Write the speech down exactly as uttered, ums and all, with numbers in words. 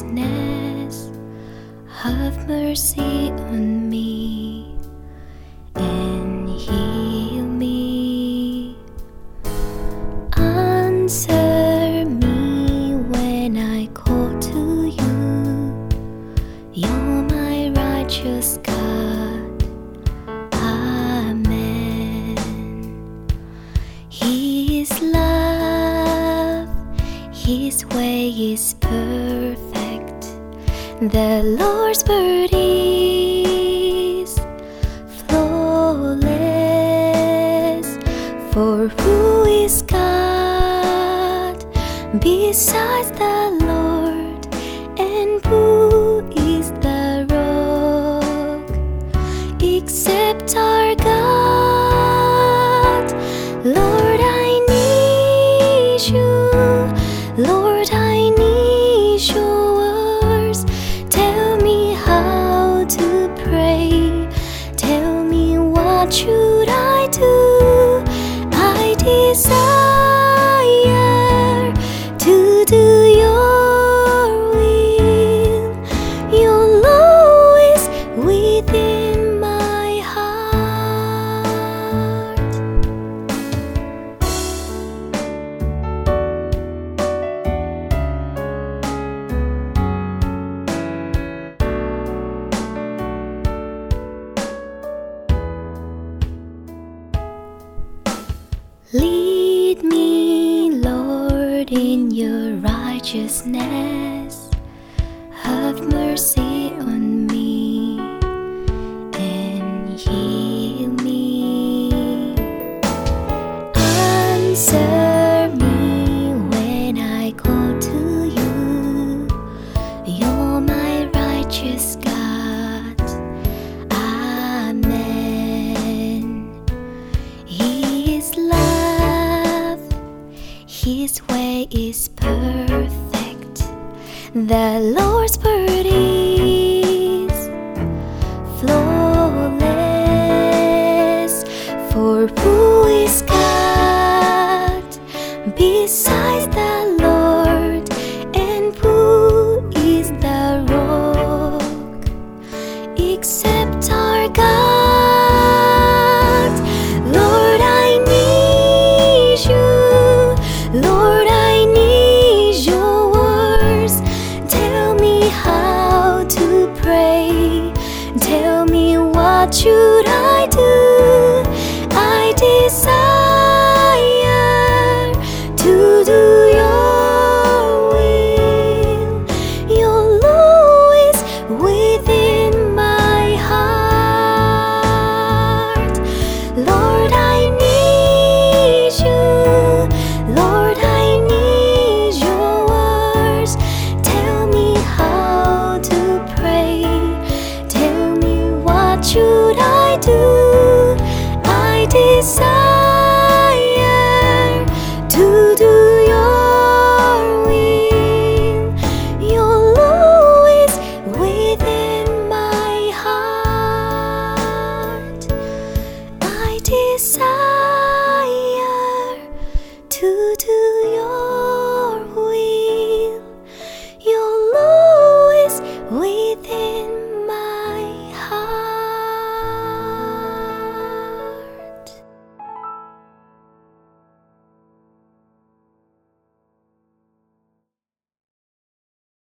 righteousness, have mercy on me and heal me. Answer me when I call to you. You're my righteous God. Amen. He is love, His way is perfect. The Lord's word is flawless. For who is God besides the Lord? And who is the rock except our God? Lord, I need you. Lord, I need your words. Tell me how to pray. Tell me what should I do. I desire to do your will. Your law is within my heart. Lead me, Lord, in your righteousness. Have mercy on me and heal me. Answer me when I call to you. You're my righteous God. Amen. He is love, His way is perfect. The Lord's word is flawless. For who is God besides the Lord? And who is the rock except our God? Lord, I need you. Lord, I need your words. Tell me how to pray. Tell me what should I do. I desire to do your will. Your law is within my heart. Lord, I need you. Lord, I need your words. Tell me how to pray. Tell me what should I do. I desire to do your will. Your law is within my heart. I desire to do